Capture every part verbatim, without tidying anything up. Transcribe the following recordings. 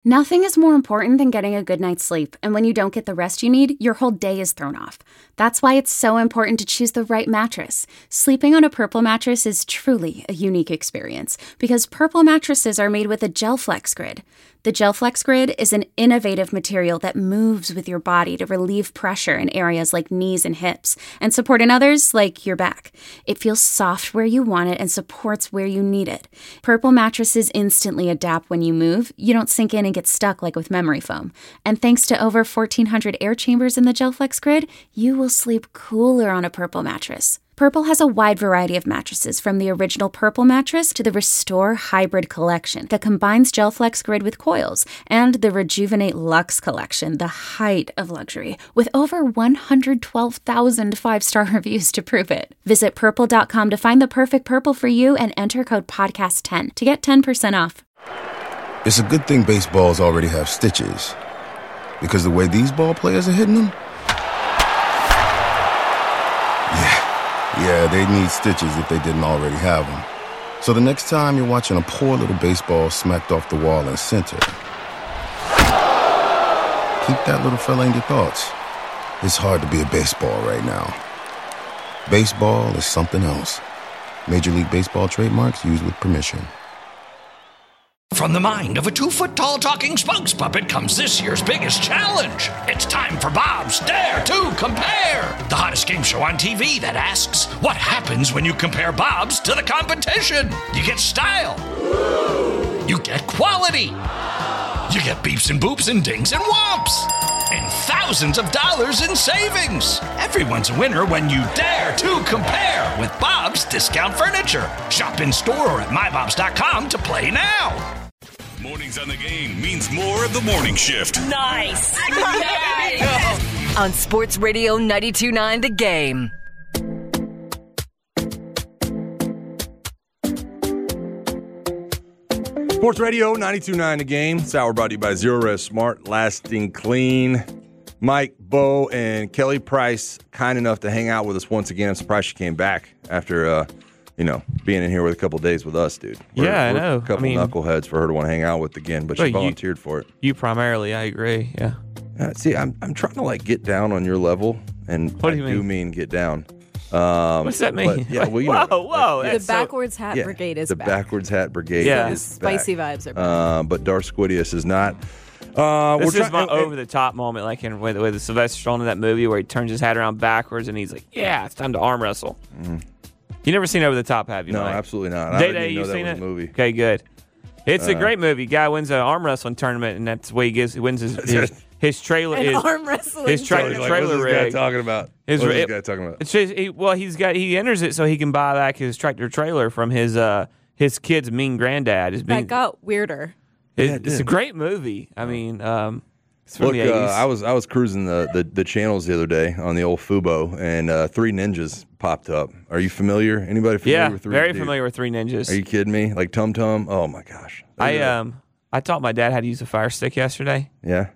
Nothing is more important than getting a good night's sleep, and when you don't get the rest you need, your whole day is thrown off. That's why it's so important to choose the right mattress. Sleeping on a Purple mattress is truly a unique experience, because Purple mattresses are made with a GelFlex Grid. The GelFlex Grid is an innovative material that moves with your body to relieve pressure in areas like knees and hips, and support in others like your back. It feels soft where you want it and supports where you need it. Purple mattresses instantly adapt when you move. You don't sink in and get stuck like with memory foam. And thanks to over fourteen hundred air chambers in the GelFlex Grid, you will sleep cooler on a Purple mattress. Purple has a wide variety of mattresses, from the original Purple mattress to the Restore Hybrid collection that combines GelFlex Grid with coils, and the Rejuvenate Luxe collection, the height of luxury, with over one hundred twelve thousand five-star reviews to prove it. Visit purple dot com to find the perfect Purple for you and enter code podcast ten to get ten percent off. It's a good thing baseballs already have stitches, because the way these ball players are hitting them, yeah. Yeah, they need stitches if they didn't already have them. So the next time you're watching a poor little baseball smacked off the wall in center, keep that little fella in your thoughts. It's hard to be a baseball right now. Baseball is something else. Major League Baseball trademarks used with permission. From the mind of a two-foot-tall talking spokes puppet comes this year's biggest challenge. It's time for Bob's Dare to Compare, the hottest game show on T V that asks, what happens when you compare Bob's to the competition? You get style. You get quality. You get beeps and boops and dings and whomps. And thousands of dollars in savings. Everyone's a winner when you dare to compare with Bob's Discount Furniture. Shop in store or at my bobs dot com to play now. Mornings on the Game means more of the morning shift. Nice. Nice. On Sports Radio ninety-two point nine The Game. Sports Radio ninety-two point nine The Game. This hour brought to you by Zero Res Smart, lasting clean. Mike, Bo, and Kelly Price, kind enough to hang out with us once again. I'm surprised she came back after, uh, you know, being in here with a couple days with us, dude. We're, yeah, we're I know. A couple I mean, knuckleheads for her to want to hang out with again, but she volunteered you, for it. You primarily, I agree. Yeah. Uh, see, I'm I'm trying to like get down on your level, and what do I you mean? do mean get down. Um, What's that mean? But, yeah, well, you know, whoa, whoa! Like, the backwards hat yeah, brigade is the back. backwards hat brigade. Yeah, is spicy back. vibes are back. Uh, but Darth Squidius is not. Uh, this we're is try- my over-the-top moment, like in with, with Sylvester Stallone in that movie where he turns his hat around backwards and he's like, "Yeah, it's time to arm wrestle." Mm. You never seen Over the Top, have you? No, Mike? absolutely not. I Day didn't Day, even know you that seen was it? a movie. Okay, good. It's Uh, a great movie. Guy wins an arm wrestling tournament, and that's the way he gives. He wins his his, his trailer. An his, arm wrestling his tra- tournament. Like, trailer what's this guy rig. talking about? His, What's this it- guy talking about? It's just, he, well, he's got he enters it so he can buy back his tractor trailer from his uh his kid's mean granddad. His mean, That got weirder. it- Yeah, it it's a did. great movie. I mean, um, it's from Look, the uh, eighties. I was I was cruising the, the, the channels the other day on the old Fubo, and uh, Three Ninjas popped up. Are you familiar? Anybody familiar yeah, with Three? very dude? familiar with Three Ninjas. Are you kidding me? Like Tum Tum? Oh my gosh! I Uh, um I taught my dad how to use a fire stick yesterday. yeah.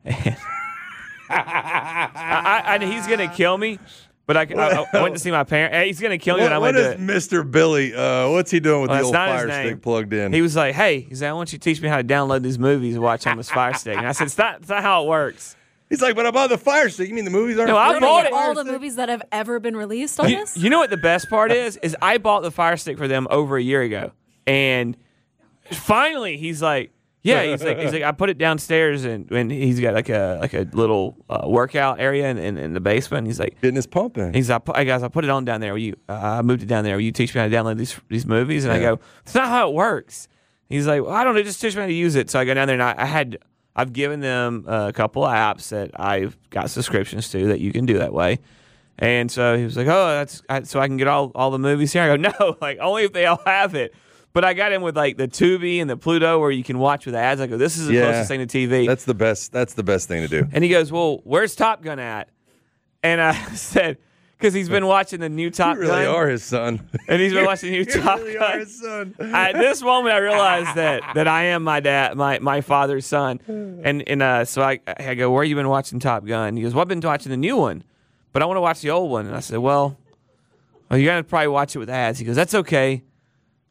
I, I, I, he's gonna kill me, but I, I, I went to see my parents. Hey, he's gonna kill me. What, when I what went is to, Mister Billy? Uh, what's he doing with Well, the that's old not his fire name. stick plugged in? He was like, "Hey," he said, "I want you to teach me how to download these movies and watch on this fire stick." And I said, "It's not, it's not how it works." He's like, "But I bought the fire stick. You mean the movies aren't?" No, I free? bought it. All the movies that have ever been released on You, this? you know what the best part is? Is I bought the fire stick for them over a year ago, and finally he's like, "Yeah," he's like, "He's like, I put it downstairs, and, and he's got like a like a little uh, workout area in, in, in the basement." He's like, Getting his pump in. He's like, "Hey guys, I put it on down there. Will you? Uh, I moved it down there. Will you teach me how to download these these movies?" And I Yeah. go, "It's not how it works." He's like, "Well, I don't know. Just teach me how to use it." So I go down there, and I, I had I've given them a couple of apps that I've got subscriptions to that you can do that way. And so he was like, "Oh, that's I, so I can get all all the movies here." I go, "No, like only if they all have it." But I got in with like the Tubi and the Pluto where you can watch with ads. I go, "This is the Yeah. closest thing to T V." That's the best. That's the best thing to do. And he goes, "Well, where's Top Gun at?" And I said, because he's been watching the new Top You really Gun. are his son. And he's been watching the new You Top really Gun. are his son. At this moment, I realized that that I am my dad, my my father's son. And and uh, so I I go, "Where you been watching Top Gun?" He goes, "Well, I've been watching the new one, but I want to watch the old one." And I said, "Well, well you got to probably watch it with ads." He goes, "That's okay.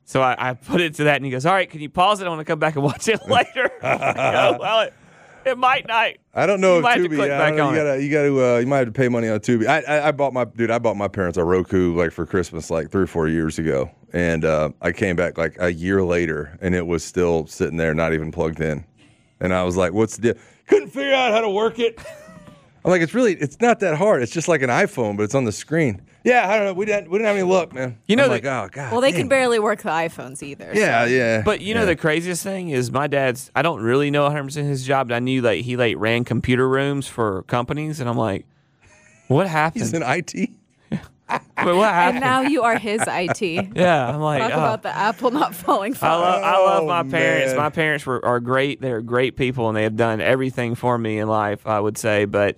So I, I put it to that, and he goes, all right, can you pause it? I want to come back and watch it later. I go, well, it, it might not. I don't know you if might have to Tubi. click I back don't know, on you it. gotta, you gotta, uh, you might have to pay money on Tubi. I, I, I bought my dude. I bought my parents a Roku like for Christmas, like three or four years ago, and uh, I came back like a year later, and it was still sitting there, not even plugged in. And I was like, "What's the deal?" Couldn't figure out how to work it. I'm like, "It's really, it's not that hard. It's just like an iPhone, but it's on the screen." Yeah, I don't know. We didn't, we didn't have any luck, man. You know, I'm the, like, oh god. Well, they dang. can barely work the iPhones either. Yeah, so. yeah. But you know yeah. the craziest thing is my dad's. I don't really know one hundred percent his job, but I knew like he like ran computer rooms for companies, and I'm like, what happened? He's in I T. I mean, what happened? And now you are his I T. yeah, I'm like, Talk oh. about the apple not falling I far. love, I love my Oh, parents. man. My parents were are great. They're great people, and they have done everything for me in life, I would say. But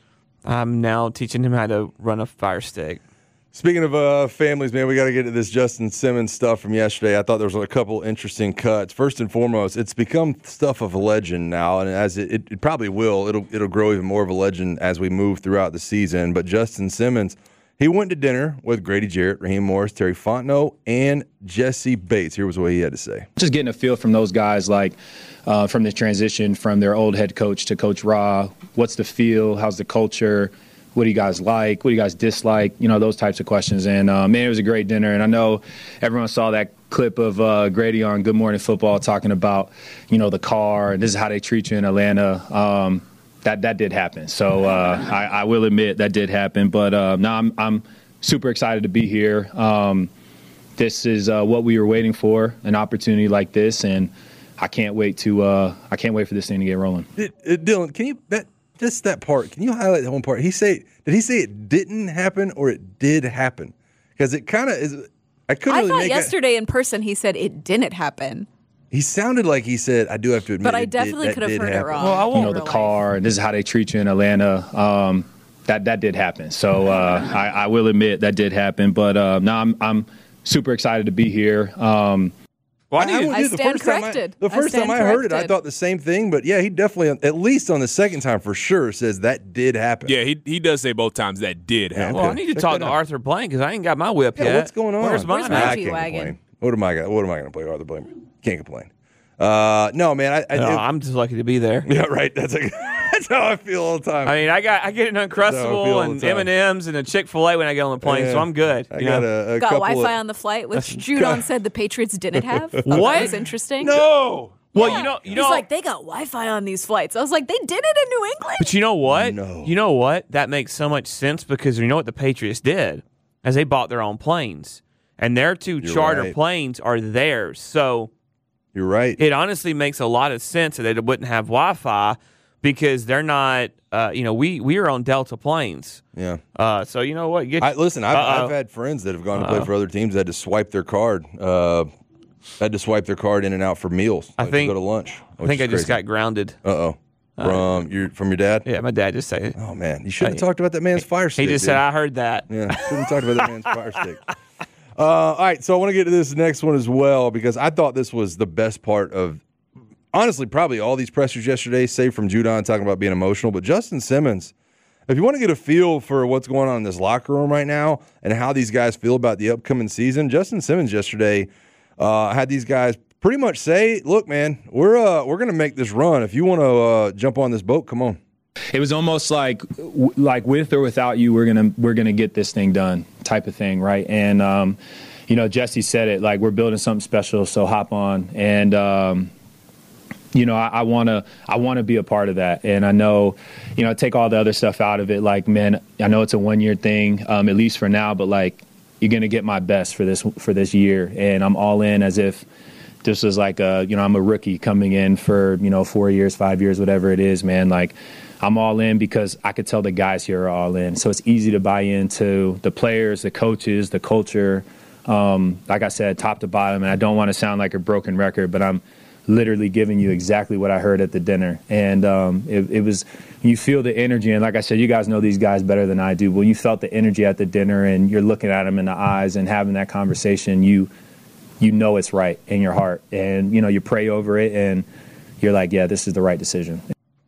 I'm now teaching him how to run a Fire Stick. Speaking of uh, families, man, we got to get to this Justin Simmons stuff from yesterday. I thought there was a couple interesting cuts. First and foremost, it's become stuff of a legend now, and as it, it, it probably will, it'll it'll grow even more of a legend as we move throughout the season. But Justin Simmons, he went to dinner with Grady Jarrett, Raheem Morris, Terry Fontenot, and Jesse Bates. Here was what he had to say. Just getting a feel from those guys, like uh, from the transition from their old head coach to Coach Ra. What's the feel? How's the culture? What do you guys like? What do you guys dislike? You know, those types of questions. And, uh, man, it was a great dinner. And I know everyone saw that clip of uh, Grady on Good Morning Football talking about, you know, the car, and this is how they treat you in Atlanta. Um, that that did happen. So uh, I, I will admit that did happen. But uh, no, I'm, I'm super excited to be here. Um, this is uh, what we were waiting for, an opportunity like this. And I can't wait to uh, I can't wait for this thing to get rolling. Did, uh, Dylan, can you that just that part? Can you highlight the whole part? He say did he say it didn't happen or it did happen? Because it kind of is. I couldn't I really thought make yesterday in person he said it didn't happen. He sounded like he said, "I do have to admit," But I it did- definitely that could have did heard it happen. wrong. Well, I You won't. know, the car, and this is how they treat you in Atlanta. Um, that that did happen. So uh, I, I will admit that did happen. But uh, no, I'm I'm super excited to be here. Um, Well, I knew I, you- would I do the stand first time I- corrected. the I first time stand I heard it, I corrected. thought the same thing. But yeah, he definitely, at least on the second time for sure, says that did happen. Yeah, he he does say both times that did happen. well, I need to Check talk that to out. Arthur Blank because I ain't got my whip Yeah, yet. what's going on? Where's mine? Where's at? my I can't G-Wagon? complain. What am I gonna What am I gonna play? Arthur Blame? Can't complain. Uh, no, man. I, I No, it- I'm just lucky to be there. yeah, right. That's a, that's how I feel all the time. I mean, I got I get an That's how I feel Uncrustable all and the time. M and M's and a Chick-fil-A when I get on the plane, so Yeah. I'm good. I you got know? a, a Got couple Wi-Fi of, on the flight, which Judon said the Patriots didn't have. I thought What? That was interesting. no. Well, Yeah. you know, you He's know, like, they got Wi-Fi on these flights. I was like, they did it in New England? but you know what? No. You know what? That makes so much sense because you know what the Patriots did, as they bought their own planes, and their two You're charter right. planes are theirs. So You're right. it honestly makes a lot of sense that they wouldn't have Wi-Fi because they're not. Uh, you know, we we are on Delta planes. yeah. Uh, so you know what? Get I, listen, I've, Uh-oh. I've had friends that have gone to play for other teams that had to swipe their card. Uh, had to swipe their card in and out for meals. I like, think- to go to lunch. I think I just got grounded. Uh oh. From your from your dad. Yeah, my dad just said it. Oh man, you shouldn't have Hey. talked about that man's fire stick. He just dude. said, "I heard that." Yeah, shouldn't have talked about that man's fire stick. Uh, all right, so I want to get to this next one as well because I thought this was the best part of, honestly, probably all these pressers yesterday, save from Judon talking about being emotional. But Justin Simmons, if you want to get a feel for what's going on in this locker room right now and how these guys feel about the upcoming season, Justin Simmons yesterday uh, had these guys pretty much say, "Look, man, we're uh, we're going to make this run. If you want to uh, jump on this boat, come on." It was almost like, w- like with or without you, we're gonna we're gonna get this thing done, type of thing, right? And um, you know, Jesse said it, like we're building something special, so hop on. And um, you know, I, I wanna I wanna be a part of that. And I know, you know, take all the other stuff out of it. Like, man, I know it's a one year thing, um, at least for now, but like you're gonna get my best for this for this year, and I'm all in as if this was like a, you know, I'm a rookie coming in for, you know, four years, five years, whatever it is, man. Like, I'm all in because I could tell the guys here are all in. So it's easy to buy into the players, the coaches, the culture. Um, like I said, top to bottom. And I don't want to sound like a broken record, but I'm literally giving you exactly what I heard at the dinner. And um, it, it was, you feel the energy. And like I said, you guys know these guys better than I do. Well, you felt the energy at the dinner and you're looking at them in the eyes and having that conversation. You, you know it's right in your heart. And, you know, you pray over it and you're like, yeah, this is the right decision.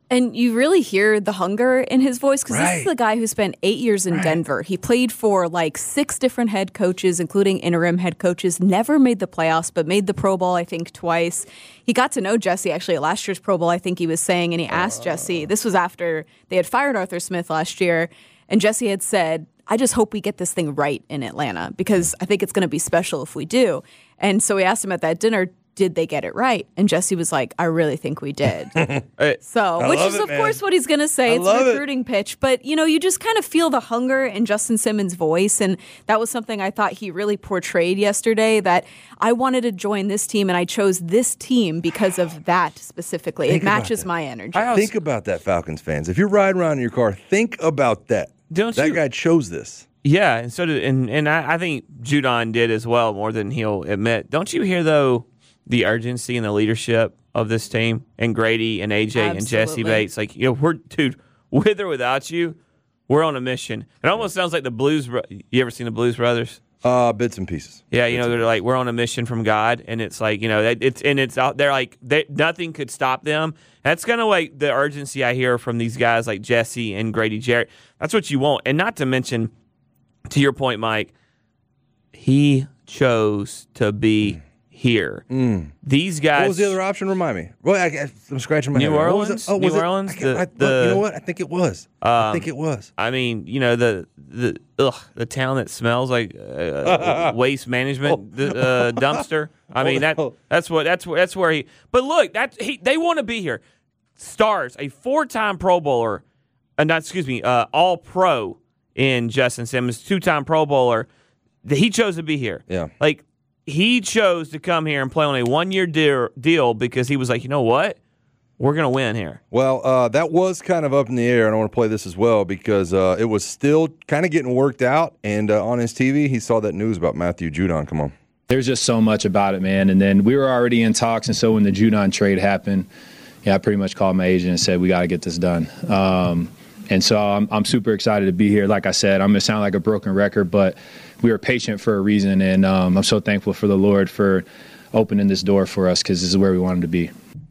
And you really hear the hunger in his voice because Right. this is the guy who spent eight years in Right. Denver. He played for like six different head coaches, including interim head coaches, never made the playoffs, but made the Pro Bowl, I think, twice. He got to know Jesse actually at last year's Pro Bowl, I think he was saying, and he asked uh. Jesse. This was after they had fired Arthur Smith last year, and Jesse had said, I just hope we get this thing right in Atlanta because I think it's going to be special if we do. And so we asked him at that dinner, did they get it right? And Jesse was like, I really think we did. So, I which love is, it, of man. course, what he's going to say. I It's love a it. recruiting pitch. But, you know, you just kind of feel the hunger in Justin Simmons' voice. And that was something I thought he really portrayed yesterday, that I wanted to join this team and I chose this team because of that specifically. Think it about matches that. my energy. Think about that, Falcons fans. If you're riding around in your car, think about that. Don't that you- guy chose this. Yeah, and so did, and and I, I think Judon did as well, more than he'll admit. Don't you hear though the urgency and the leadership of this team and Grady and A J and Jesse Absolutely. Bates? Like, you know, we're dude, with or without you, we're on a mission. It almost sounds like the Blues. Bro- You ever seen the Blues Brothers? Uh, bits and pieces. Yeah, you know, they're like, we're on a mission from God, and it's like, you know, it- it's and it's out there like they, nothing could stop them. That's kind of like the urgency I hear from these guys like Jesse and Grady Jarrett. That's what you want, and not to mention, to your point, Mike, he chose to be here. Mm. These guys. What was the other option? Remind me. Well, I, I'm scratching my New head. What was Orleans? it? Oh, New was it? Orleans? I can't- The- I- the- you know what? I think it was. I Um, think it was. I mean, you know, the the ugh, the town that smells like uh, waste management the, uh, dumpster. I mean, that that's what that's where that's where he. But look, that he they want to be here. Stars, a four-time Pro Bowler, uh, not excuse me, uh, All Pro in Justin Simmons, two-time Pro Bowler. He chose to be here. Yeah, like he chose to come here and play on a one-year deal, deal because he was like, you know what, we're gonna win here. Well, uh, that was kind of up in the air, and I want to play this as well because uh, it was still kind of getting worked out. And uh, on his T V, he saw that news about Matthew Judon. Come on. There's just so much about it, man. And then we were already in talks, and so when the Judon trade happened, yeah, I pretty much called my agent and said, we got to get this done. Um, and so I'm, I'm super excited to be here. Like I said, I'm going to sound like a broken record, but we were patient for a reason, and um, I'm so thankful for the Lord for opening this door for us because this is where we wanted to be.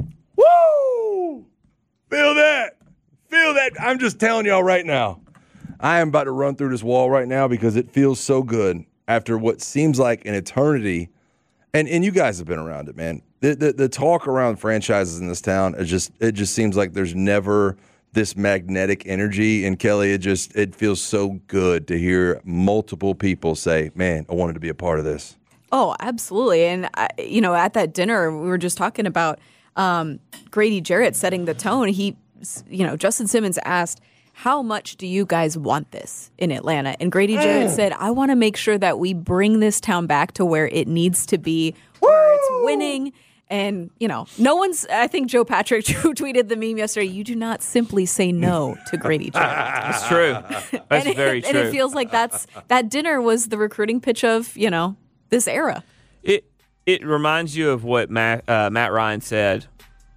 Woo! Feel that. Feel that. I'm just telling y'all right now. I am about to run through this wall right now because it feels so good after what seems like an eternity. And and you guys have been around it, man. The the, the talk around franchises in this town is just it just seems like there's never this magnetic energy. And Kelly, it just it feels so good to hear multiple people say, "Man, I wanted to be a part of this." Oh, absolutely. And, I, you know, at that dinner, we were just talking about um, Grady Jarrett setting the tone. He, you know, Justin Simmons asked, how much do you guys want this in Atlanta? And Grady Jarrett said, I want to make sure that we bring this town back to where it needs to be, where it's winning. And, you know, no one's, I think Joe Patrick who tweeted the meme yesterday, you do not simply say no to Grady Jarrett. That's true. That's and very it, true. And it feels like that's, that dinner was the recruiting pitch of, you know, this era. It it reminds you of what Matt uh, Matt Ryan said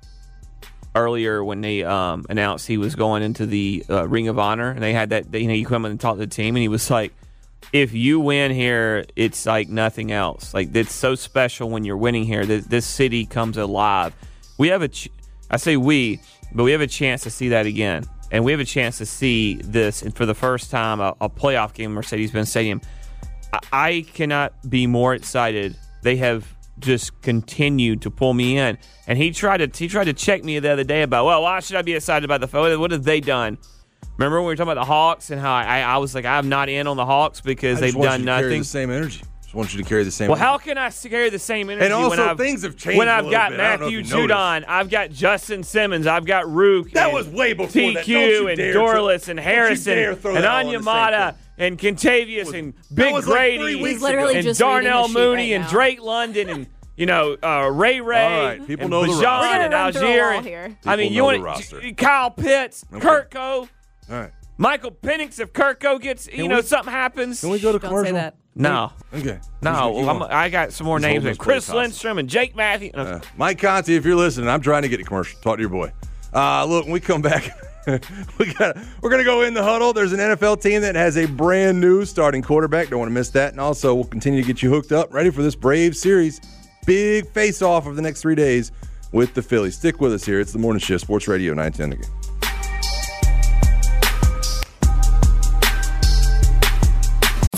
earlier when they um, announced he was going into the uh, Ring of Honor, and they had that. You know, you come in and talk to the team, and he was like, "If you win here, it's like nothing else. Like it's so special when you're winning here. This, this city comes alive. We have a, ch- I say we, but we have a chance to see that again, and we have a chance to see this, and for the first time, a, a playoff game at Mercedes-Benz Stadium." I cannot be more excited. They have just continued to pull me in, and he tried to he tried to check me the other day about, well, why should I be excited about the photo? What have they done? Remember when we were talking about the Hawks and how I, I was like, I'm not in on the Hawks because I they've just want done you to carry nothing. the same energy. Just want you to carry the same. Well, energy. how can I carry the same energy And also, when I've, things have changed when a I've little got bit. I don't know Matthew if you Judon, I've got Justin Simmons, I've got Rook, That and was way before T Q that. Don't you and dare Dorless throw- and don't you Harrison dare throw and that all in the same Anyamata thing. and Contavious and Big was like three Grady weeks literally and just Darnell reading a sheet Mooney right and now. Drake London and you know uh, Ray Ray All right, people and know the Bajan roster. We're gonna and run through a Algier. wall and- here. I mean, People you know want the roster. Kyle Pitts, Okay. Kirko, All right. Michael Penix. If Kirko gets, you Can know, we- something happens. Can we go to Don't commercial? say that. No, Okay. no. Who's- I'm, I got some more He's names. holding Like us Chris close hostage. Lindstrom and Jake Matthews. Uh, Mike Conti, if you're listening, I'm trying to get a commercial. Talk to your boy. Uh, look, when we come back, we got we're going to go in the huddle. There's an N F L team that has a brand new starting quarterback. Don't want to miss that. And also, we'll continue to get you hooked up, ready for this Braves series. Big face-off of the next three days with the Phillies. Stick with us here. It's the Morning Shift, Sports Radio nine ten The Game.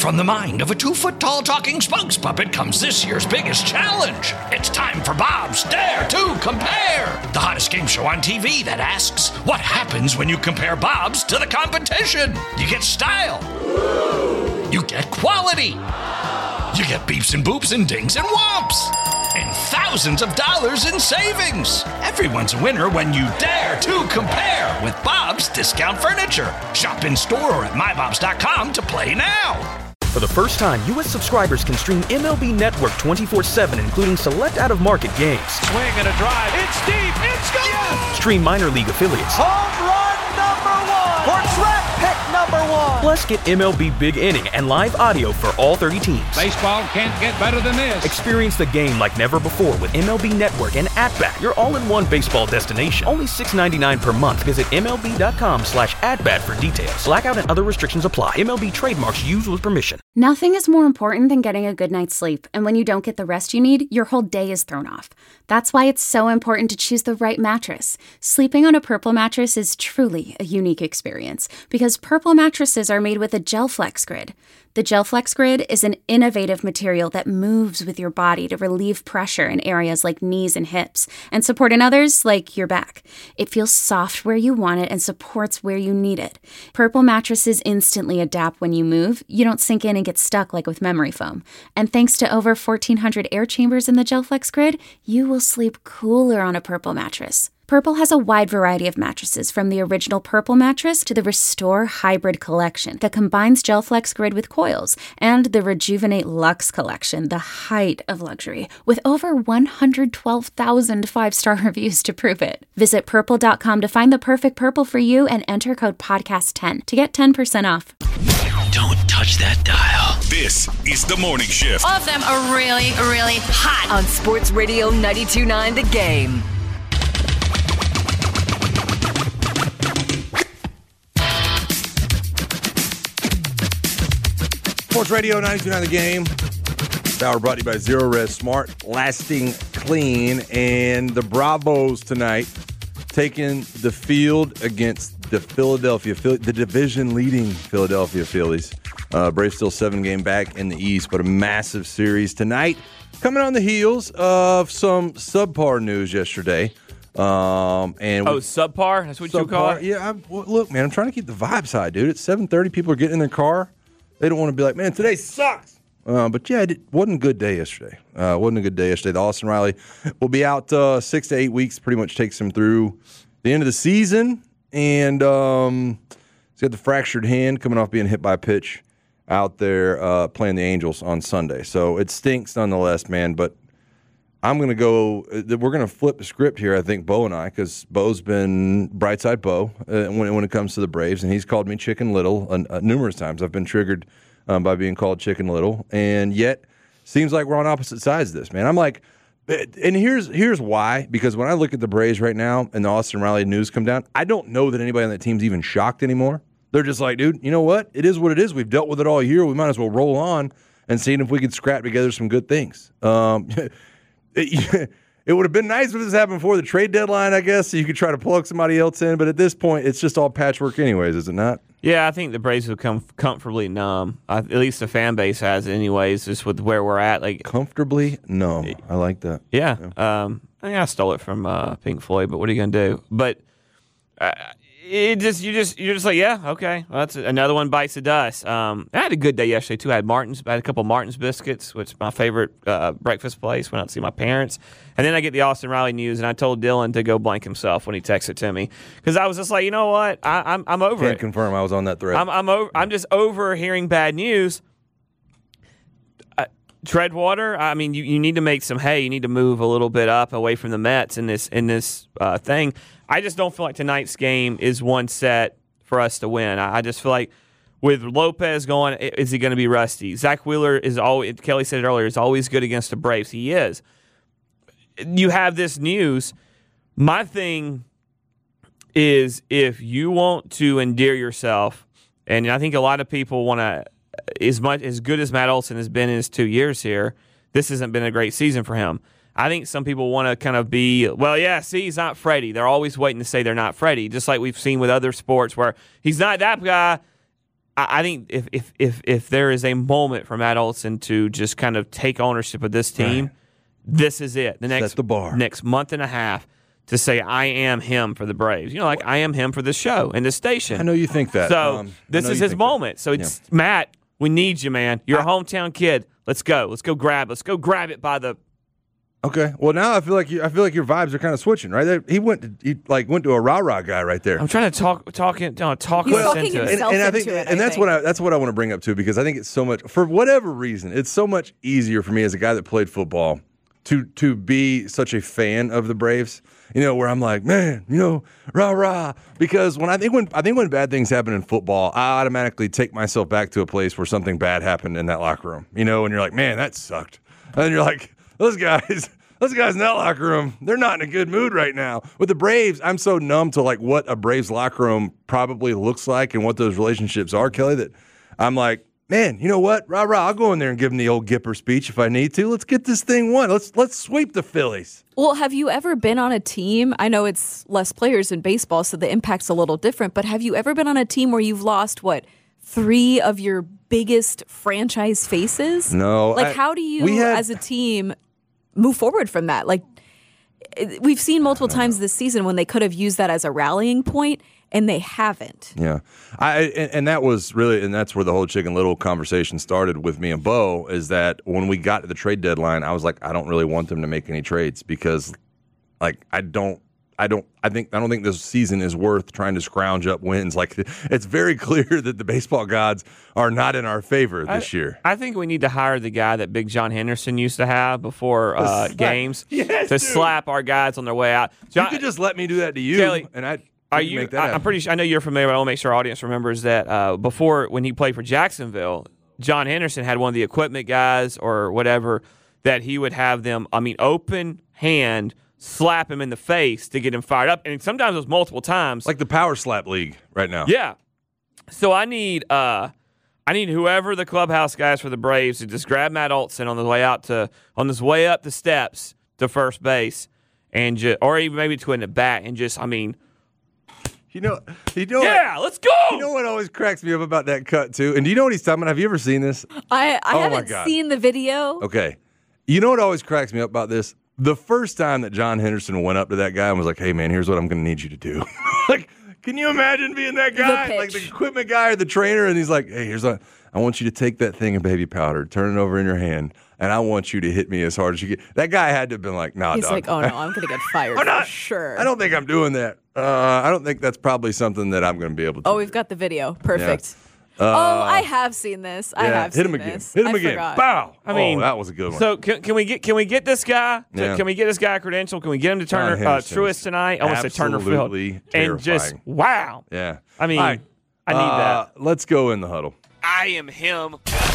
From the mind of a two-foot-tall talking spokes puppet comes this year's biggest challenge. It's time for Bob's Dare to Compare, the hottest game show on T V that asks, what happens when you compare Bob's to the competition? You get style. You get quality. You get beeps and boops and dings and whomps. And thousands of dollars in savings. Everyone's a winner when you dare to compare with Bob's Discount Furniture. Shop in store or at my bobs dot com to play now. For the first time, U S subscribers can stream M L B Network twenty-four seven, including select out-of-market games. Swing and a drive. It's deep. It's gone. Yes! Stream minor league affiliates. Home run number one. For track pick number one. Plus, get M L B Big Inning and live audio for all thirty teams. Baseball can't get better than this. Experience the game like never before with M L B Network and At-Bat, your all-in-one baseball destination. Only six dollars and ninety-nine cents per month. Visit MLB.com slash at-bat for details. Blackout and other restrictions apply. M L B trademarks used with permission. Nothing is more important than getting a good night's sleep, and when you don't get the rest you need, your whole day is thrown off. That's why it's so important to choose the right mattress. Sleeping on a Purple mattress is truly a unique experience because Purple mattresses are made with a GelFlex Grid. The GelFlex Grid is an innovative material that moves with your body to relieve pressure in areas like knees and hips and support in others like your back. It feels soft where you want it and supports where you need it. Purple mattresses instantly adapt when you move. You don't sink in and get stuck like with memory foam. And thanks to over fourteen hundred air chambers in the GelFlex Grid, you will sleep cooler on a Purple mattress. Purple has a wide variety of mattresses, from the original Purple mattress to the Restore Hybrid collection that combines GelFlex Grid with coils, and the Rejuvenate Luxe collection, the height of luxury, with over one hundred twelve thousand five-star reviews to prove it. Visit purple dot com to find the perfect Purple for you and enter code podcast ten to get ten percent off. Don't touch that dial. This is The Morning Shift. All of them are really, really hot. On Sports Radio ninety-two point nine The Game. Sports Radio ninety-two point nine The Game. This hour brought to you by Zero Res Smart, lasting clean. And the Bravos tonight taking the field against the Philadelphia, the division-leading Philadelphia Phillies. Uh, Braves still seven-game back in the East, but a massive series tonight. Coming on the heels of some subpar news yesterday. Um, and oh, subpar? That's what subpar, you call it? Yeah, I, well, look, man, I'm trying to keep the vibes high, dude. It's seven thirty. People are getting in their car. They don't want to be like, man, today sucks. Uh, but, yeah, it wasn't a good day yesterday. Uh, wasn't a good day yesterday. The Austin Riley will be out uh, six to eight weeks, pretty much takes him through the end of the season. And um, he's got the fractured hand coming off being hit by a pitch out there uh, playing the Angels on Sunday. So it stinks nonetheless, man. But I'm going to go – we're going to flip the script here, I think, Bo and I, because Bo's been brightside Bo uh, when, when it comes to the Braves, and he's called me Chicken Little uh, uh, numerous times. I've been triggered um, by being called Chicken Little, and yet seems like we're on opposite sides of this, man. I'm like – and here's here's why, because when I look at the Braves right now and the Austin Riley news come down, I don't know that anybody on that team's even shocked anymore. They're just like, dude, you know what? It is what it is. We've dealt with it all year. We might as well roll on and see if we could scrap together some good things. Um It, it would have been nice if this happened before the trade deadline, I guess, so you could try to plug somebody else in. But at this point, it's just all patchwork anyways, is it not? Yeah, I think the Braves have come comfortably numb. Uh, at least the fan base has anyways, just with where we're at. Like Comfortably numb. I like that. Yeah. yeah. Um, I think I stole it from uh, Pink Floyd, but what are you going to do? But uh, it just you just you're just like, yeah, okay. Well, that's another one bites the dust. Um, I had a good day yesterday too. I had Martin's, I had a couple of Martin's biscuits, which is my favorite uh, breakfast place. Went out to see my parents, and then I get the Austin Riley news, and I told Dylan to go blank himself when he texted to me because I was just like, you know what, I, I'm I'm over Can't it. confirm I was on that thread. I'm I'm over. I'm just over hearing bad news. Uh, tread water. I mean, you, you need to make some hay. You need to move a little bit up away from the Mets in this in this uh, thing. I just don't feel like tonight's game is one set for us to win. I, I just feel like with Lopez going, is he going to be rusty? Zach Wheeler is always, Kelly said it earlier, is always good against the Braves. He is. You have this news. My thing is if you want to endear yourself, and I think a lot of people want to, as much as good as Matt Olson has been in his two years here, this hasn't been a great season for him. I think some people want to kind of be, well, yeah, see, he's not Freddie. They're always waiting to say they're not Freddie, just like we've seen with other sports where he's not that guy. I, I think if, if if if there is a moment for Matt Olson to just kind of take ownership of this team, right. this is it. The next Set the bar. next month and a half to say I am him for the Braves. You know, like I am him for this show and this station. I know you think that. So um, this is his moment. That. So it's yeah. Matt. We need you, man. You're I, a hometown kid. Let's go. Let's go grab. Let's go grab it by the. Okay. Well, now I feel like you, I feel like your vibes are kind of switching, right? He went to, he like went to a rah rah guy right there. I'm trying to talk talk in, no, talk He's us talking into it. himself and, and I think, into it, and I that's think. what I that's what I want to bring up too, because I think it's so much for whatever reason, it's so much easier for me as a guy that played football to to be such a fan of the Braves. You know, where I'm like, man, you know, rah rah. Because when I think when I think when bad things happen in football, I automatically take myself back to a place where something bad happened in that locker room. You know, and you're like, man, that sucked. And then you're like, those guys, those guys in that locker room, they're not in a good mood right now. With the Braves, I'm so numb to like what a Braves locker room probably looks like and what those relationships are, Kelly, that I'm like, man, you know what? Rah rah, I'll go in there and give them the old Gipper speech if I need to. Let's get this thing won. Let's let's sweep the Phillies. Well, have you ever been on a team? I know it's less players in baseball, so the impact's a little different, but have you ever been on a team where you've lost, what, three of your biggest franchise faces? No. Like, I, how do you, had, as a team, move forward from that? Like, we've seen multiple times this season when they could have used that as a rallying point, and they haven't. Yeah, I and, and that was really, and that's where the whole Chicken Little conversation started with me and Bo, is that when we got to the trade deadline, I was like, I don't really want them to make any trades because, like, I don't, I don't, I think, I don't think this season is worth trying to scrounge up wins. Like, it's very clear that the baseball gods are not in our favor this I, year. I think we need to hire the guy that Big John Henderson used to have before uh, games yes, to dude. slap slap our guys on their way out. John, you could just let me do that to you, Kelly, and I. Are you? I, I'm pretty sure. I know you're familiar, but I want to make sure our audience remembers that uh, before, when he played for Jacksonville, John Henderson had one of the equipment guys or whatever that he would have them. I mean, open hand slap him in the face to get him fired up, and sometimes it was multiple times, like the Power Slap League right now. Yeah. So I need, uh, I need whoever the clubhouse guys for the Braves to just grab Matt Olson on the way out to on his way up the steps to first base, and just, or even maybe to an at bat, and just, I mean. You know, you know. Yeah, what, let's go. You know what always cracks me up about that cut too, and do you know what he's talking about? Have you ever seen this? I, I oh haven't seen the video. Okay, you know what always cracks me up about this? The first time that John Henderson went up to that guy and was like, "Hey, man, here's what I'm going to need you to do." Like, can you imagine being that guy, the like the equipment guy or the trainer, and he's like, "Hey, here's what I want you to take that thing of baby powder, turn it over in your hand." And I want you to hit me as hard as you get. That guy had to have been like, nah, He's dog. like, oh, no, I'm going to get fired I'm not, for sure. I don't think I'm doing that. Uh, I don't think that's probably something that I'm going to be able to Oh, do. we've got the video. Perfect. Yeah. Uh, oh, I have seen this. I yeah, have hit seen him again. this. Hit him I again. forgot. Bow. I mean, oh, that was a good one. So can, can we get can we get this guy? To, Yeah. Can we get this guy a credential? Can we get him to Turner uh, Truist tonight? I want to say Turner Field. Absolutely And just terrifying. wow. Yeah. I mean, All right. I need Uh, that. Let's go in the huddle. I am him.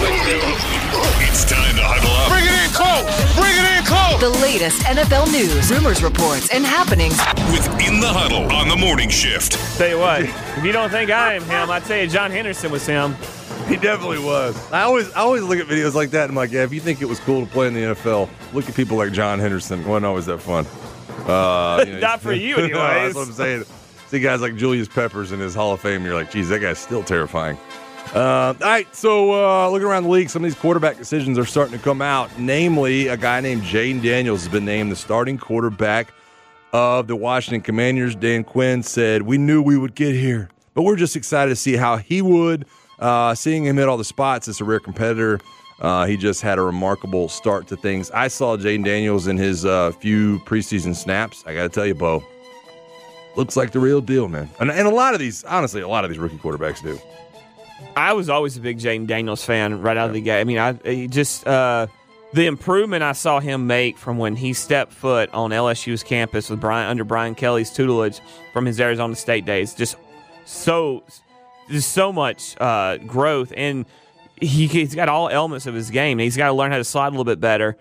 It's time to huddle up. Bring it in close. Bring it in close. The latest N F L news, rumors, reports, and happenings With In the Huddle on the morning shift. Tell you what, if you don't think I am him, I'd tell you John Henderson was him. He definitely was. I always I always look at videos like that and I'm like, yeah, if you think it was cool to play in the N F L, look at people like John Henderson. It wasn't always that fun. Uh, you know, Not for you, No, anyways. that's what I'm saying. See guys like Julius Peppers in his Hall of Fame, you're like, geez, that guy's still terrifying. Uh, all right, so uh, looking around the league, some of these quarterback decisions are starting to come out. Namely, a guy named Jaden Daniels has been named the starting quarterback of the Washington Commanders. Dan Quinn said, we knew we would get here, but we're just excited to see how he would. Uh, seeing him hit all the spots, it's a rare competitor. Uh, he just had a remarkable start to things. I saw Jaden Daniels in his uh, few preseason snaps. I got to tell you, Bo, looks like the real deal, man. And, and a lot of these, honestly, a lot of these rookie quarterbacks do. I was always a big Jaden Daniels fan right out of the gate. I mean, I he just uh, the improvement I saw him make from when he stepped foot on L S U's campus with Brian under Brian Kelly's tutelage from his Arizona State days, just so just so much uh, growth, and he, he's got all elements of his game. He's got to learn how to slide a little bit better.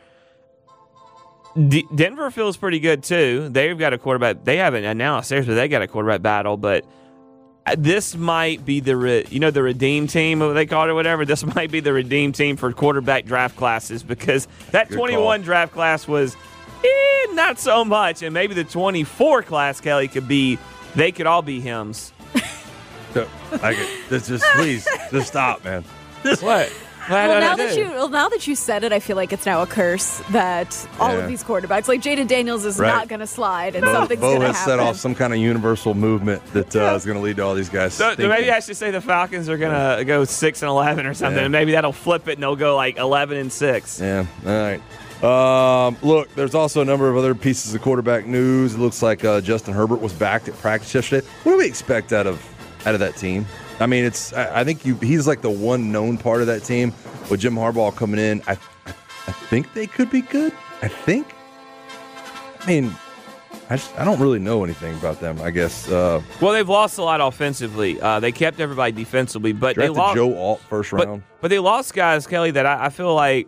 D- Denver feels pretty good too. They've got a quarterback. They haven't announced theirs, but they got a quarterback battle, but. This might be the, re, you know, the redeem team, what they call it or whatever. This might be the redeem team for quarterback draft classes because that Good twenty-one call. draft class was eh, not so much. And maybe the twenty-four class, Kelly, could be, they could all be hymns. So, I could, that's just please, Just stop, man. What? Well, now that you well, now that you said it, I feel like it's now a curse that all Yeah. of these quarterbacks, like Jaden Daniels, is Right. not going to slide, and Bo, something's Bo going to has happen. set off some kind of universal movement that uh, is going to lead to all these guys. So, stinking. maybe I should say the Falcons are gonna go six and eleven or something, Yeah. and maybe that'll flip it, and they'll go like eleven and six. Yeah. All right. Um, look, there's also a number of other pieces of quarterback news. It looks like uh, Justin Herbert was back at practice yesterday. What do we expect out of out of that team? I mean, it's. I, I think you. He's like the one known part of that team. With Jim Harbaugh coming in, I, I think they could be good. I think. I mean, I just I don't really know anything about them. I guess. Uh, Well, they've lost a lot offensively. Uh, they kept everybody defensively, but they drafted lost Joe Alt first but, round. but they lost guys, Kelly, that I, I feel like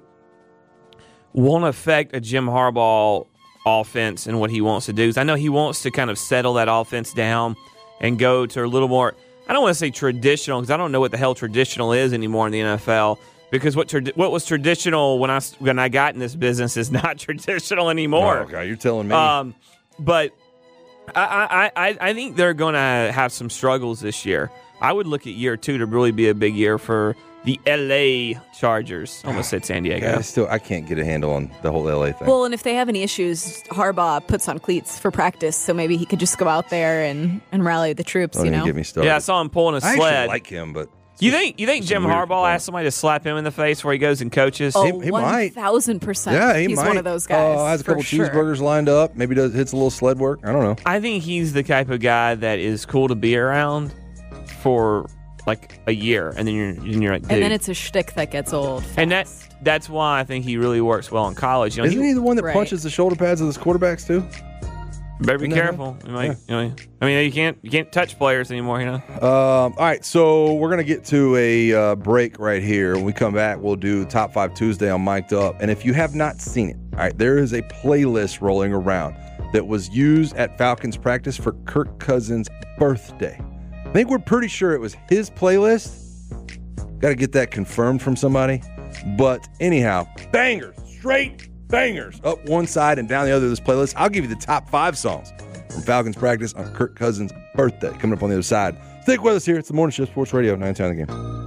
won't affect a Jim Harbaugh offense and what he wants to do. 'Cause I know he wants to kind of settle that offense down and go to a little more. I don't want to say traditional because I don't know what the hell traditional is anymore in the N F L. Because what trad- what was traditional when I when I got in this business is not traditional anymore. Oh, okay, you're telling me. Um, but I, I, I, I think they're going to have some struggles this year. I would look at year two to really be a big year for the L A Chargers. I almost said San Diego. I still I can't get a handle on the whole L A thing. Well, and if they have any issues, Harbaugh puts on cleats for practice, so maybe he could just go out there and, and rally the troops. Don't you even know, get me started. Yeah, I saw him pulling a I sled. actually like him, but you think you think it's Jim a weird Harbaugh performance. asked somebody to slap him in the face where he goes and coaches? Oh, He- he might. one thousand percent. yeah, he He's might. one of those guys. Uh, has a for couple sure. cheeseburgers lined up. Maybe does hits a little sled work. I don't know. I think he's the type of guy that is cool to be around for like a year, and then you're and you're like, dude. And then it's a shtick that gets old. And that that's why I think he really works well in college. You know, Isn't he the one that Right. punches the shoulder pads of his quarterbacks too? better be Isn't that careful. You might, Yeah. you know, I mean, you can't you can't touch players anymore. You know. Um, all right, so we're gonna get to a uh, break right here. When we come back, we'll do Top Five Tuesday on Mic'd Up. And if you have not seen it, all right, there is a playlist rolling around that was used at Falcons practice for Kirk Cousins' birthday. I think we're pretty sure it was his playlist. Got to get that confirmed from somebody. But anyhow, bangers, straight bangers, up one side and down the other of this playlist. I'll give you the top five songs from Falcons practice on Kirk Cousins' birthday. Coming up on the other side. Stick with us here. It's the Morning Shift Sports Radio, nine ten The Game.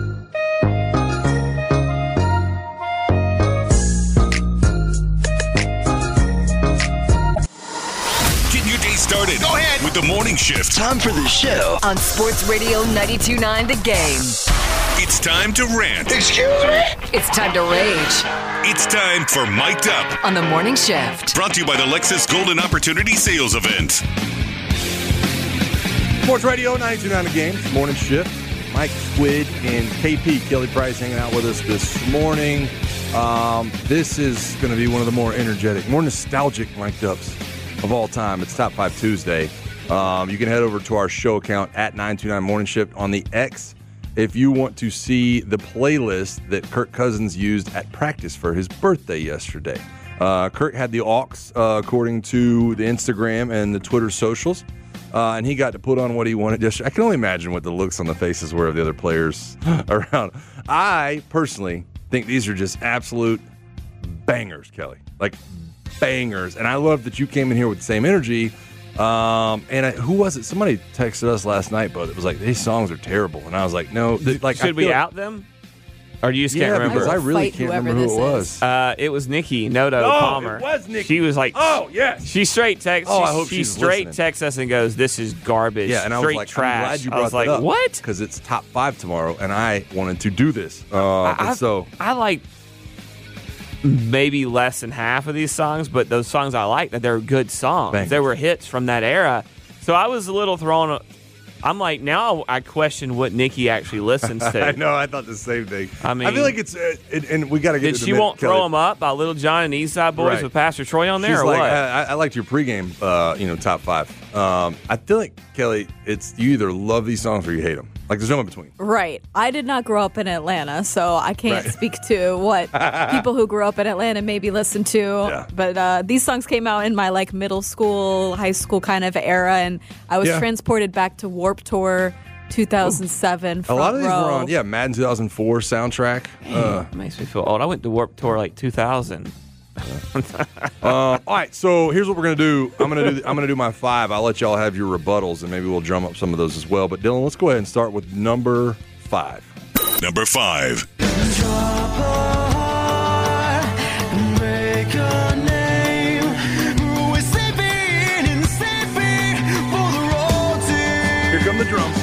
Get your day started. Go ahead with the morning shift. Time for the show on Sports Radio ninety-two point nine The Game. It's time to rant. Excuse me? It's time to rage It's time for Mic'd Up. on the morning shift. Brought to you by the Lexus Golden Opportunity Sales Event. Sports Radio ninety-two point nine The Game. It's Morning Shift. Mike Squid and K P Kelly Price hanging out with us this morning. Um, this is going to be one of the more energetic, more nostalgic Mic'd Ups of all time. It's Top five Tuesday. Um, you can head over to our show account at nine two nine Morning Shift on the X if you want to see the playlist that Kirk Cousins used at practice for his birthday yesterday. Uh, Kirk had the aux, uh, according to the Instagram and the Twitter socials, uh, and he got to put on what he wanted yesterday. I can only imagine what the looks on the faces were of the other players around. I personally think these are just absolute bangers, Kelly. Like bangers. And I love that you came in here with the same energy. Um, and I, who was it? Somebody texted us last night, but it was like, these songs are terrible. And I was like, no. Th- like, I Should we feel- out them? Or do you just Yeah, can't remember? because I really Fight can't whoever remember who it this was. Uh, it was Nikki Noto Oh, Palmer. it was Nikki. She was like, Oh, yes. She straight text. Oh, she, I hope she she's straight listening. texts us and goes, "This is garbage. Yeah, and I was straight like, trash." I'm glad you I brought was that like, up. "What?" Because it's top five tomorrow, and I wanted to do this. Uh, I, and so I like maybe less than half of these songs, but those songs I like, that they're good songs. Bangers. They were hits from that era. So I was a little thrown. I'm like, now I question what Nikki actually listens to. I know. I thought the same thing. I mean, I feel like it's, uh, it, and we got to get Did to she the won't Kelly. throw them up by Little John and Eastside Boys Right. with Pastor Troy on there, She's or like, what? I, I liked your pregame, uh, you know, top five. Um, I feel like Kelly, it's you either love these songs or you hate them. Like there's no in between. Right. I did not grow up in Atlanta, so I can't Right. speak to what people who grew up in Atlanta maybe listen to. Yeah. But uh, these songs came out in my like middle school, high school kind of era, and I was Yeah. transported back to Warped Tour two thousand seven. A Front lot of these row. were on, yeah, Madden two thousand four soundtrack. Uh, It makes me feel old. I went to Warped Tour like two thousand. uh, all right, so here's what we're gonna do. I'm gonna do. The, I'm gonna do my five. I'll let y'all have your rebuttals, and maybe we'll drum up some of those as well. But Dylan, let's go ahead and start with number five. Number five. Here come the drums.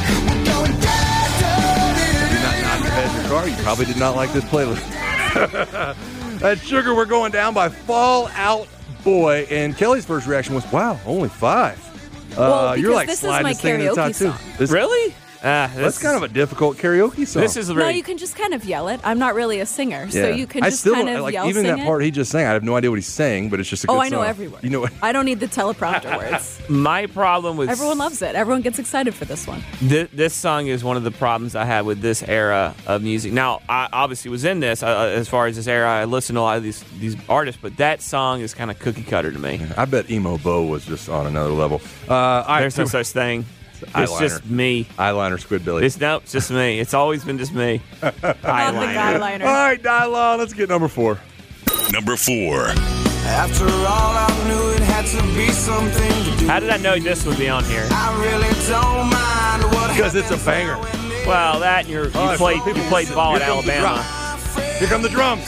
If you're not knocking past your car, you probably did not like this playlist. That's Sugar. We're going down by Fall Out Boy. And Kelly's first reaction was, wow, only five. Well, uh, you're like this sliding is this my thing in the top karaoke two. song. This, Really? Uh, this That's kind of a difficult karaoke song. This is a No, very. you can just kind of yell it. I'm not really a singer, so Yeah. you can I just still kind don't- of like, yell even sing that it. part he just sang, I have no idea what he's saying, but it's just a good Oh, I know song. every word. You know what? I don't need the teleprompter words. My problem with Everyone loves it. Everyone gets excited for this one. Th- this song is one of the problems I had with this era of music. Now, I obviously was in this uh, as far as this era. I listened to a lot of these these artists, but that song is kind of cookie cutter to me. I bet Emo Bo was just on another level. Uh, all right, There's no so- such thing. It's Eyeliner. just me. Eyeliner Squidbilly. It's nope, it's just me. It's always been just me. On the guyliner. All right, Dylon, let's get number four. Number four. After all, I knew it had to be something to do. How did I know this would be on here? I really don't mind what Because it's a banger. Well, that and you're, you Oh, played people you played listen. ball at Here comes the Alabama. drum. Here come the drums.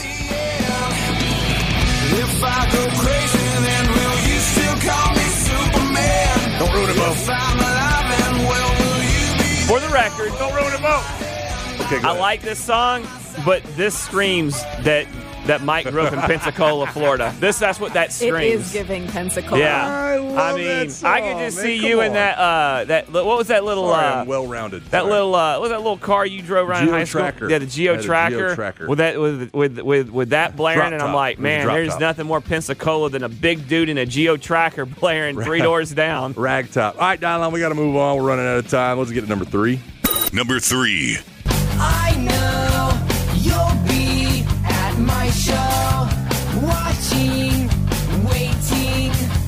If I go crazy, then will you still call me Superman? Don't ruin it, Bo. If I'm alive, and well, will you be For the record, Don't ruin it, Bo. Okay, go I ahead. like this song, but this screams that that Mike grew up in Pensacola, Florida. This that's what that It screams. is giving Pensacola. Yeah, I love mean, that song, I could just man. see Come you in on. that. Uh, that what was that little? Sorry, uh, I'm well-rounded. That Sorry. little, uh, what was that little car you drove around in high school? Geo-Tracker. Yeah, the Geo I had a Tracker. Geo-Tracker. With that, with with with with that blaring, Drop and I'm top. like, It was a man, drop there's top. nothing more Pensacola than a big dude in a Geo Tracker blaring three doors down. Ragtop. All right, Dylon, we got to move on. We're running out of time. Let's get to number three. Number three. I know you'll be at my show, watching, waiting,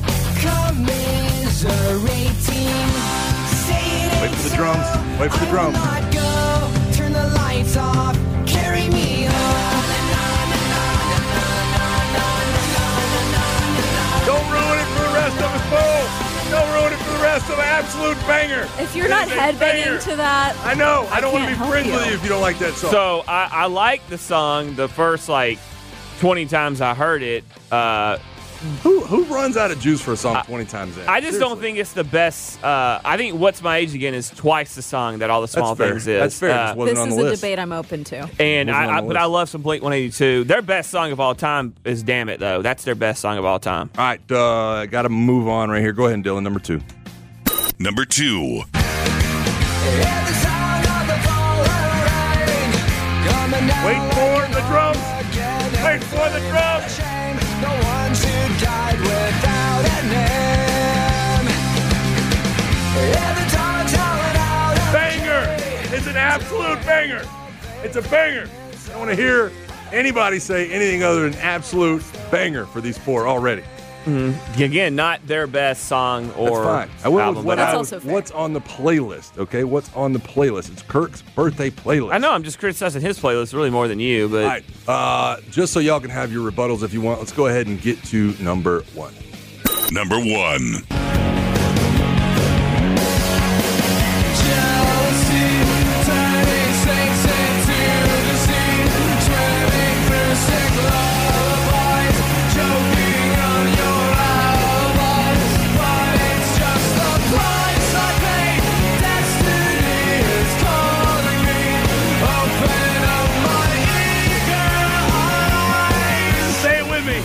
commiserating. Say Wait for the drums. Wait for the drums. Not go, turn the lights off, carry me home. Don't ruin it for the rest of us, Bo. Don't ruin it for the rest of the absolute banger. If you're It not is a banger. headbanging to that, I know. I don't want to can't be help friends you. with you if you don't like that song. So I, I like the song the first like twenty times I heard it. Uh, who who runs out of juice for a song twenty times in? I just don't think it's the best. Uh, I think What's My Age Again is twice the song that All the Small That's fair. Things is. That's fair. It Uh, just wasn't this on is the a list. debate I'm open to. And Wasn't I, on I the but I list. love some Blink one eighty-two. Their best song of all time is "Damn It," though. That's their best song of all time. All right, uh, got to move on right here. Go ahead, Dylan. Number two. Number two. Wait for the drums. Wait for the drums. No one should guide without a name. Every time I tell it out, Banger. It's an absolute banger. It's a banger. I don't want to hear anybody say anything other than absolute banger for these four already. Mm-hmm. Again, not their best song or That's fine. I went album. with what but I I- was- what's on the playlist, okay? What's on the playlist? It's Kirk's birthday playlist. I know I'm just criticizing his playlist really more than you, but All right, uh, just so y'all can have your rebuttals if you want, let's go ahead and get to number one. Number one. Say it with me.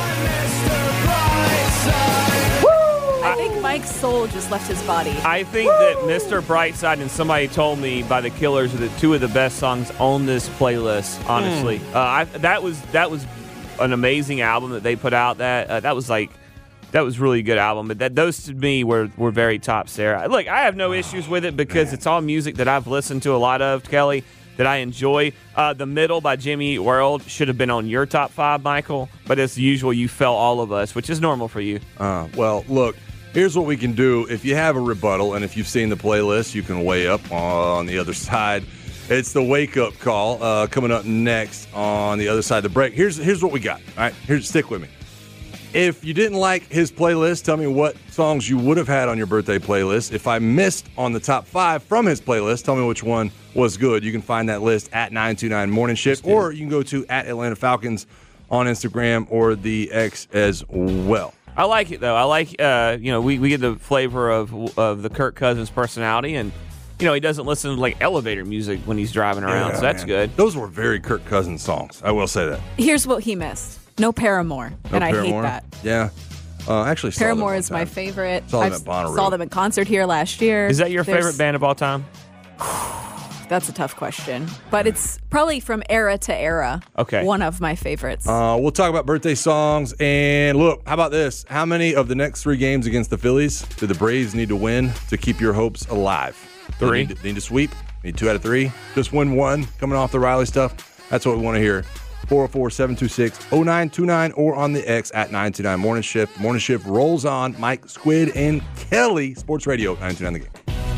I think Mike's soul just left his body. I think that Mister Brightside and Somebody Told Me by the Killers are the two of the best songs on this playlist. Honestly, Hmm. uh, I, that was that was an amazing album that they put out. That uh, that was like that was really a good album. But that those to me were were very tops there. Look, I have no issues with it because it's all music that I've listened to a lot of, Kelly, that I enjoy. Uh, the Middle by Jimmy Eat World should have been on your top five, Michael. But as usual, you fell all of us, which is normal for you. Uh, well, look, here's what we can do. If you have a rebuttal and if you've seen the playlist, you can weigh up on the other side. It's the wake-up call uh, coming up next on the other side of the break. Here's here's what we got. All right, here's stick with me. If you didn't like his playlist, tell me what songs you would have had on your birthday playlist. If I missed on the top five from his playlist, tell me which one was good. You can find that list at nine two nine Morning Shift, or you can go to at Atlanta Falcons on Instagram or the X as well. I like it, though. I like, uh, you know, we, we get the flavor of of the Kirk Cousins personality, and, you know, he doesn't listen to, like, elevator music when he's driving around, Yeah, so that's man. good. Those were very Kirk Cousins songs. I will say that. Here's what he missed. No Paramore, No and Paramore? I hate that. Yeah. Uh, actually, saw them Paramore one is my time. favorite. Saw them I at Bonnaroo. saw them in concert here last year. Is that your There's- favorite band of all time? That's a tough question, but it's probably from era to era. Okay. One of my favorites. Uh, we'll talk about birthday songs. And look, how about this? How many of the next three games against the Phillies do the Braves need to win to keep your hopes alive? Three. They need, to, they need to sweep. Need two out of three. Just win one coming off the Riley stuff. That's what we want to hear. four oh four, seven two six, oh nine two nine or on the X at nine two nine Morning Shift. Morning Shift rolls on. Mike, Squid, and Kelly. Sports Radio nine two nine The Game.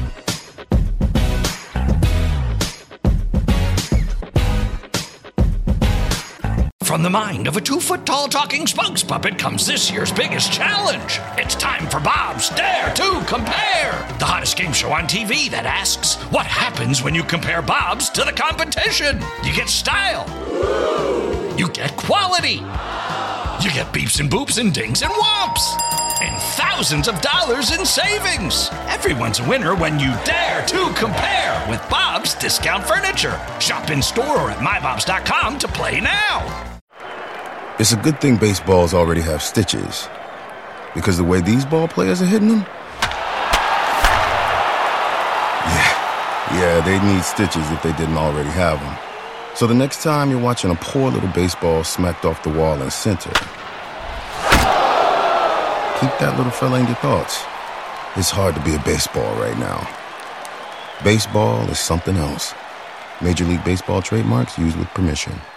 From the mind of a two-foot-tall talking spokes puppet comes this year's biggest challenge. It's time for Bob's Dare to Compare, the hottest game show on T V that asks, what happens when you compare Bob's to the competition? You get style. You get quality. You get beeps and boops and dings and whomps. And thousands of dollars in savings. Everyone's a winner when you dare to compare with Bob's Discount Furniture. Shop in store or at my bobs dot com to play now. It's a good thing baseballs already have stitches, because the way these ball players are hitting them, yeah, yeah, they need stitches if they didn't already have them. So the next time you're watching a poor little baseball smacked off the wall in center, keep that little fella in your thoughts. It's hard to be a baseball right now. Baseball is something else. Major League Baseball trademarks used with permission.